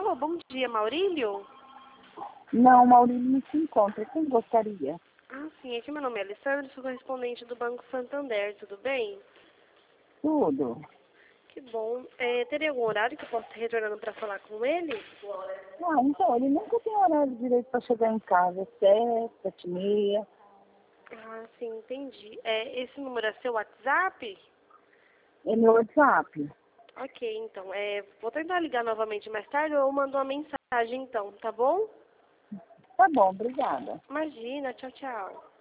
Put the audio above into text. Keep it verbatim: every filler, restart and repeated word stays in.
Alô, bom dia, Maurílio? Não, Maurílio não se encontra. Quem gostaria? Ah, sim, aqui meu nome é Alessandra, sou correspondente do Banco Santander, tudo bem? Tudo. Que bom. É, teria algum horário que eu possa estar retornando para falar com ele? Ah, então, ele nunca tem horário direito para chegar em casa. Sete, sete e meia. Ah, sim, entendi. É, esse número é seu WhatsApp? É meu WhatsApp. Ok, então. É, vou tentar ligar novamente mais tarde ou eu mando uma mensagem então, tá bom? Tá bom, obrigada. Imagina, tchau, tchau.